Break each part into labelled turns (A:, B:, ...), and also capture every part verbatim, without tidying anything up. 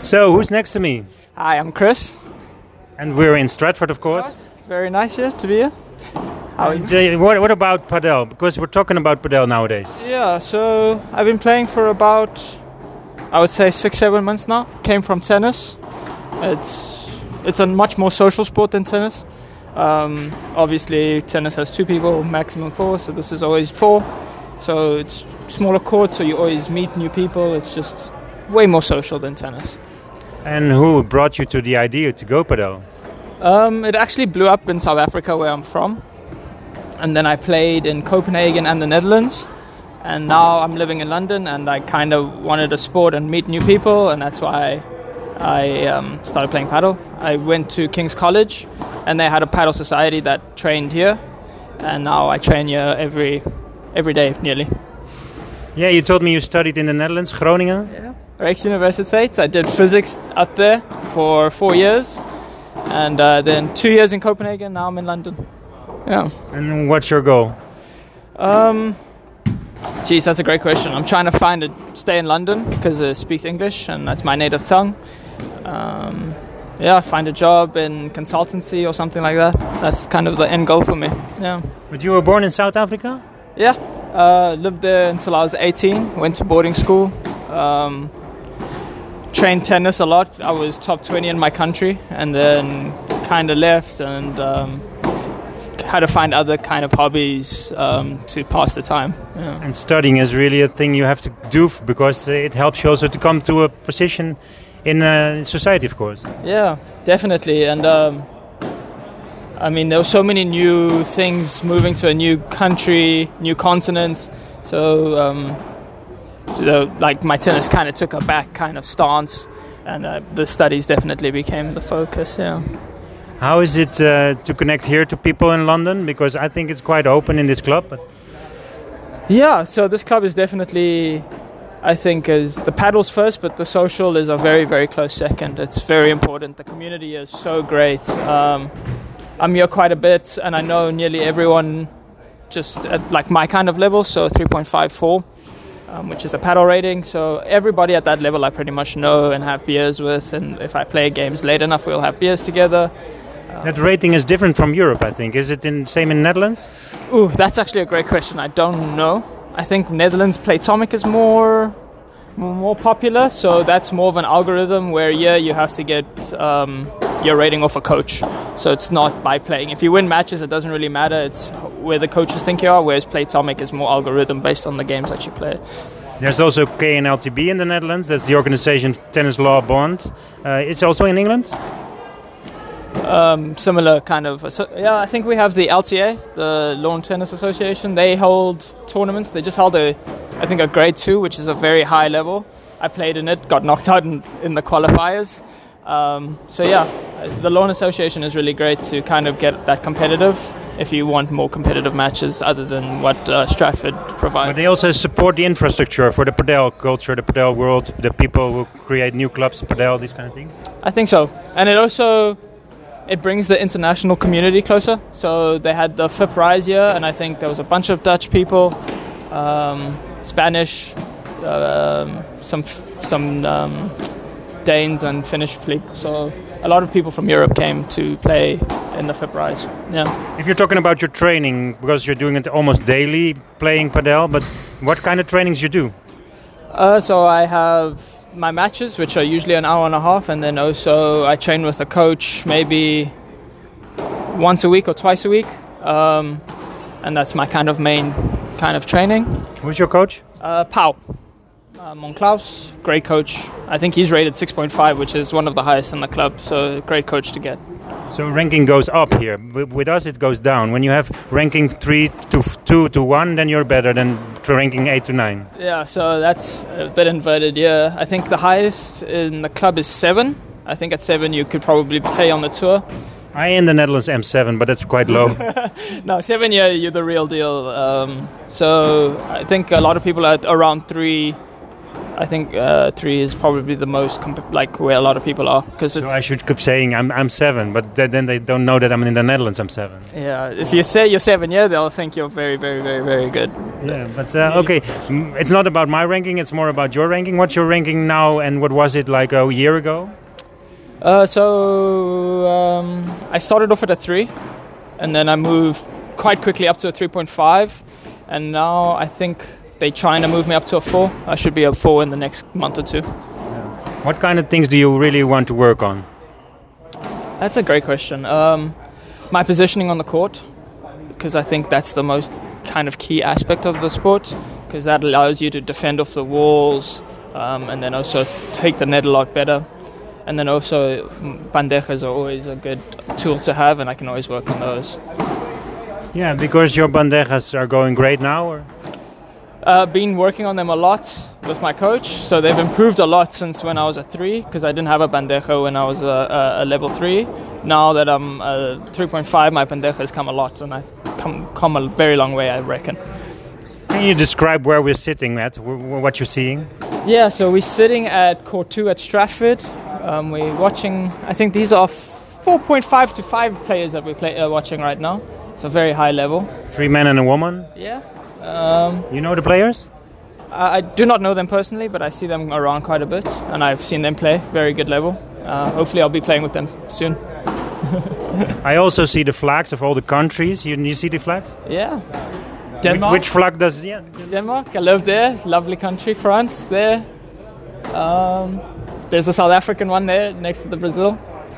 A: So, who's next to me?
B: Hi, I'm Chris.
A: And we're in Stratford, of course.
B: Very nice here to be here. How are you?
A: And, uh, what, what about padel? Because we're talking about padel nowadays.
B: Yeah, so I've been playing for about, I would say, six, seven months now. Came from tennis. It's it's a much more social sport than tennis. Um, obviously, tennis has two people, maximum four, so this is always four. So it's smaller courts, so you always meet new people. It's just way more social than tennis.
A: And who brought you to the idea to go padel?
B: Um, it actually blew up in South Africa, where I'm from. And then I played in Copenhagen and the Netherlands. And now I'm living in London, and I kind of wanted a sport and meet new people, and that's why I um, started playing paddle. I went to King's College, and they had a paddle society that trained here. And now I train here every every day, nearly.
A: Yeah, you told me you studied in the Netherlands, Groningen.
B: Yeah. Rijksuniversiteit. I did physics up there for four years, and uh, then two years in Copenhagen. Now I'm in London. Yeah.
A: And what's your goal?
B: Um, geez, that's a great question. I'm trying to find a stay in London because it speaks English and that's my native tongue. Um, yeah, find a job in consultancy or something like that. That's kind of the end goal for me. Yeah.
A: But you were born in South Africa?
B: Yeah. Uh, lived there until I was eighteen. Went to boarding school. Um, trained tennis a lot. I was top twenty in my country, and then kind of left and um, had to find other kind of hobbies um, to pass the time. Yeah.
A: And studying is really a thing you have to do f- because it helps you also to come to a position in uh, society, of course.
B: Yeah, definitely. And um, I mean, there were so many new things moving to a new country, new continent. So, um, the, like, my tennis kind of took a back kind of stance, and uh, the studies definitely became the focus. Yeah.
A: How is it uh, to connect here to people in London? Because I think it's quite open in this club. But
B: Yeah, so this club is definitely, I think, is the paddles first, but the social is a very, very close second. It's very important. The community is so great. Um, I'm here quite a bit, and I know nearly everyone just at like my kind of level, so three point five four, um, which is a paddle rating. So everybody at that level I pretty much know and have beers with, and if I play games late enough, we'll have beers together.
A: that rating is different from Europe, I think. Is it in same in Netherlands?
B: Ooh, that's actually a great question. I don't know. I think Netherlands Playtomic is more more popular, so that's more of an algorithm where, yeah, you have to get um, your rating off a coach. So it's not by playing. If you win matches, it doesn't really matter. It's where the coaches think you are, whereas Playtomic is more algorithm based on the games that you play.
A: There's also K N L T B in the Netherlands. That's the organization Tennis Law Bond. Uh, it's also in England?
B: Um, similar kind of, so, yeah, I think we have the L T A, the Lawn Tennis Association. They hold tournaments. They just held a, I think, a grade two, which is a very high level. I played in it, got knocked out in, in the qualifiers. Um, so yeah, the Lawn Association is really great to kind of get that competitive if you want more competitive matches other than what uh, Stratford provides.
A: But they also support the infrastructure for the padel culture, the padel world, the people who create new clubs, padel, these kind of things?
B: I think so. And it also, it brings the international community closer. So they had the F I P Rise here, and I think there was a bunch of Dutch people, um, Spanish, um, some some um, Danes and Finnish people. So a lot of people from Europe came to play in the F I P Rise. Yeah.
A: If you're talking about your training, because you're doing it almost daily, playing padel, but what kind of trainings you do?
B: Uh, so I have my matches, which are usually an hour and a half, and then also I train with a coach maybe once a week or twice a week, um, and that's my kind of main kind of training.
A: Who's your coach?
B: Uh, Pau. Uh, Monklaus, great coach. I think he's rated six point five, which is one of the highest in the club, so great coach to get.
A: So ranking goes up here. With us, it goes down. When you have ranking three to two to one, then you're better than ranking eight to nine.
B: Yeah, so that's a bit inverted. Yeah, I think the highest in the club is seven. I think at seven you could probably play on the tour.
A: I in the Netherlands am seven, but that's quite low.
B: No, seven, yeah, you're the real deal. Um, so I think a lot of people are around three, I think uh, three is probably the most comp- like where a lot of people are. Cause it's
A: so I should keep saying I'm I'm seven, but th- then they don't know that I'm in the Netherlands. I'm seven.
B: Yeah, if you say you're seven, yeah, they'll think you're very, very, very, very good.
A: Yeah, but uh, okay, mm, it's not about my ranking. It's more about your ranking. What's your ranking now, and what was it like a year ago?
B: Uh, so um, I started off at a three, and then I moved quite quickly up to a three point five, and now I think they're trying to move me up to a four. I should be a four in the next month or two.
A: Yeah. What kind of things do you really want to work on?
B: That's a great question. Um, my positioning on the court, because I think that's the most kind of key aspect of the sport, because that allows you to defend off the walls, um, and then also take the net a lot better. And then also, bandejas are always a good tool to have, and I can always work on those.
A: Yeah, because your bandejas are going great now, or?
B: Uh, been working on them a lot with my coach, so they've improved a lot since when I was a three, because I didn't have a bandeja when I was a, a, a level three. Now that I'm a three point five, my bandeja has come a lot, and I've come, come a very long way, I reckon.
A: Can you describe where we're sitting at, w- w- what you're seeing?
B: Yeah, so we're sitting at court two at Stratford. Um, we're watching, I think these are four point five to five players that we're play, uh, watching right now. It's a very high level.
A: Three men and a woman?
B: Yeah. Um,
A: you know the players?
B: I, I do not know them personally, but I see them around quite a bit, and I've seen them play. Very good level. Uh, hopefully I'll be playing with them soon.
A: I also see the flags of all the countries. You, you see the flags?
B: Yeah. Denmark.
A: Which, which flag does... Yeah.
B: Denmark. I live there. Lovely country. France there. Um, there's the South African one there next to the Brazil.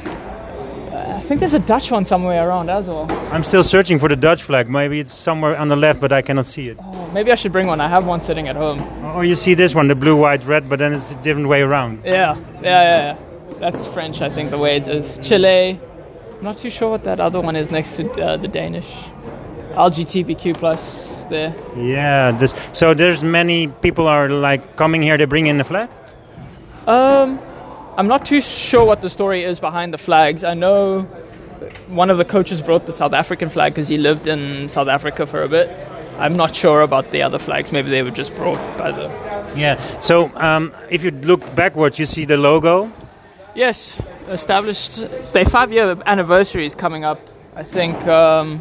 B: I think there's a Dutch one somewhere around as well.
A: I'm still searching for the Dutch flag. Maybe it's somewhere on the left, but I cannot see it.
B: Oh, maybe I should bring one. I have one sitting at home.
A: Or you see this one, the blue, white, red, but then it's a different way around.
B: Yeah, yeah, yeah. yeah. That's French, I think, the way it is. Chile. I'm not too sure what that other one is next to uh, the Danish. L G B T Q plus there.
A: Yeah, this, so there's many people are like coming here to bring in the flag?
B: Um... I'm not too sure what the story is behind the flags. I know one of the coaches brought the South African flag because he lived in South Africa for a bit. I'm not sure about the other flags. Maybe they were just brought by the...
A: Yeah, so um, if you look backwards, you see the logo?
B: Yes, established. Their five-year anniversary is coming up, I think, um,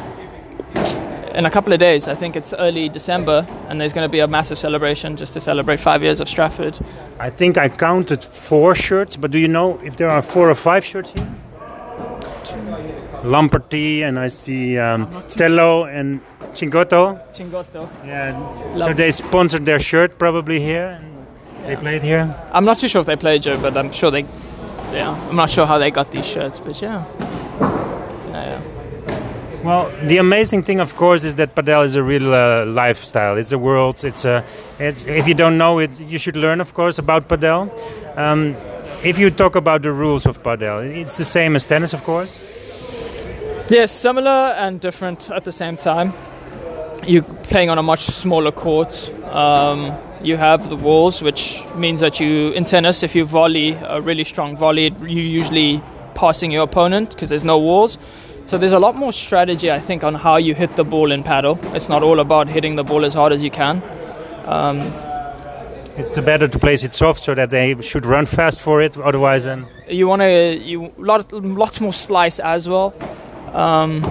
B: in a couple of days. I think it's early December, and there's going to be a massive celebration just to celebrate five years of Stratford.
A: I think I counted four shirts, but do you know if there are four or five shirts here? Lamperty, and I see um, Tello and Chingoto.
B: Chingoto.
A: Yeah,
B: Love
A: so they sponsored their shirt probably here, and yeah. They played here?
B: I'm not too sure if they played here, but I'm sure they... Yeah, I'm not sure how they got these shirts, but yeah. Yeah, yeah.
A: Well, the amazing thing, of course, is that padel is a real uh, lifestyle. It's a world. It's a. It's if you don't know it, you should learn, of course, about padel. Um, if you talk about the rules of padel, it's the same as tennis, of course.
B: Yes, similar and different at the same time. You're playing on a much smaller court. Um, you have the walls, which means that you, in tennis, if you volley a really strong volley, you're usually passing your opponent because there's no walls. So there's a lot more strategy, I think, on how you hit the ball in paddle. It's not all about hitting the ball as hard as you can. Um,
A: it's the better to place it soft so that they should run fast for it. Otherwise, then
B: you want to you lot lots more slice as well. Um,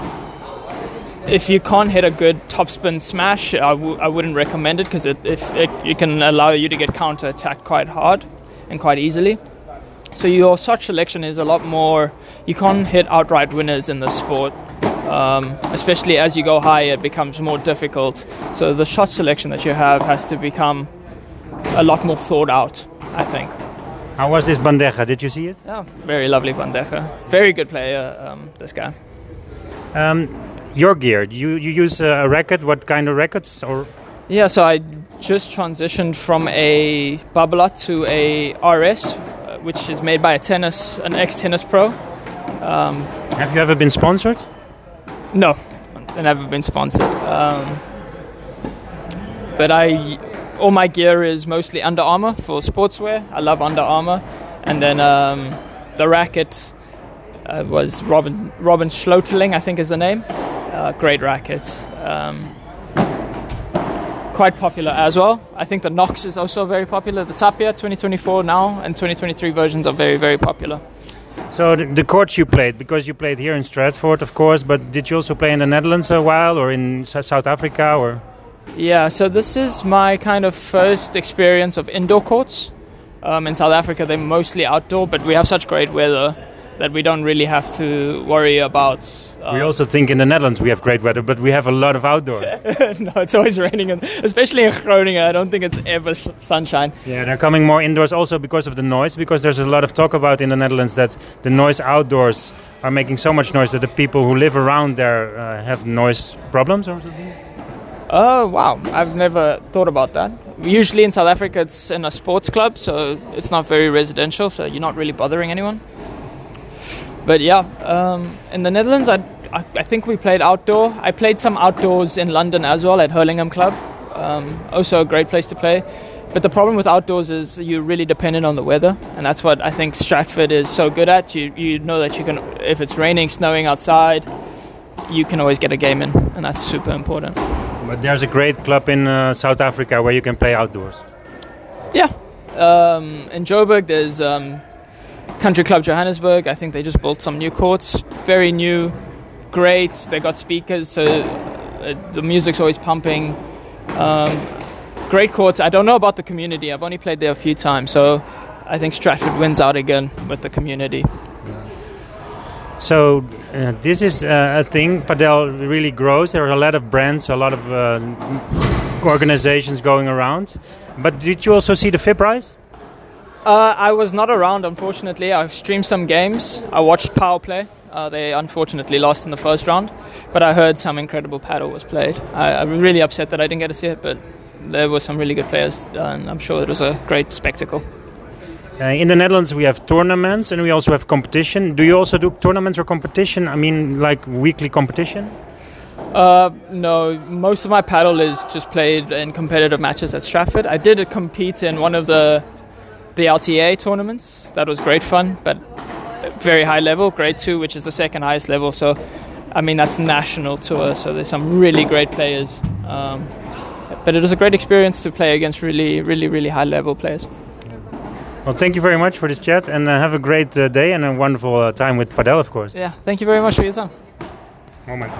B: if you can't hit a good topspin smash, I, w- I wouldn't recommend it because it, if it, it can allow you to get counter-attacked quite hard and quite easily. So your shot selection is a lot more... You can't hit outright winners in the sport. Um, especially as you go higher, it becomes more difficult. So the shot selection that you have has to become a lot more thought out, I think.
A: How was this bandeja? Did you see it?
B: Yeah, very lovely bandeja. Very good player, um, this guy.
A: Um, your gear, you, you use a racket. What kind of rackets? Or
B: Yeah, so I just transitioned from a Babolat to a R S, which is made by a tennis, an ex-tennis pro. Um,
A: Have you ever been sponsored?
B: No, I've never been sponsored. Um, but I, all my gear is mostly Under Armour for sportswear. I love Under Armour. And then um, the racket uh, was Robin Robin Schloteling, I think is the name. Uh, great racket. Um, quite popular as well. I think the Nox is also very popular. The Tapia twenty twenty-four now and twenty twenty-three versions are very, very popular.
A: So the, the courts you played, because you played here in Stratford, of course, but did you also play in the Netherlands a while, or in S- South Africa, or?
B: Yeah, so this is my kind of first experience of indoor courts. Um, in South Africa, they're mostly outdoor, but we have such great weather that we don't really have to worry about. Uh,
A: we also think in the Netherlands we have great weather, but we have a lot of outdoors.
B: No, it's always raining, and especially in Groningen. I don't think it's ever sh- sunshine.
A: Yeah, they're coming more indoors also because of the noise, because there's a lot of talk about in the Netherlands that the noise outdoors are making so much noise that the people who live around there uh, have noise problems or something.
B: Oh, wow. I've never thought about that. Usually in South Africa it's in a sports club, so it's not very residential, so you're not really bothering anyone. But yeah, um, in the Netherlands, I, I, I think we played outdoor. I played some outdoors in London as well at Hurlingham Club. Um, also a great place to play. But the problem with outdoors is you're really dependent on the weather, and that's what I think Stratford is so good at. You you know that you can, if it's raining, snowing outside, you can always get a game in, and that's super important.
A: But there's a great club in uh, South Africa where you can play outdoors.
B: Yeah. Um, in Joburg, there's um, Country Club Johannesburg. I think they just built some new courts. Very new, great. They got speakers, so uh, the music's always pumping. Um, great courts. I don't know about the community. I've only played there a few times, so I think Stratford wins out again with the community.
A: So uh, this is uh, a thing. Padel really grows. There are a lot of brands, a lot of uh, organizations going around. But did you also see the F I B Rise?
B: Uh, I was not around, unfortunately. I streamed some games. I watched Power Play. Uh, they unfortunately lost in the first round, but I heard some incredible paddle was played. I, I'm really upset that I didn't get to see it, but there were some really good players, and I'm sure it was a great spectacle.
A: Uh, in the Netherlands, we have tournaments and we also have competition. Do you also do tournaments or competition? I mean, like weekly competition?
B: Uh, no, most of my paddle is just played in competitive matches at Stratford. I did compete in one of the the L T A tournaments. That was great fun, but very high level, grade two, which is the second highest level. So, I mean, that's national tour. So there's some really great players. Um, but it was a great experience to play against really, really, really high level players.
A: Well, thank you very much for this chat, and uh, have a great uh, day and a wonderful uh, time with Padel, of course.
B: Yeah, thank you very much for your time.
A: Moment.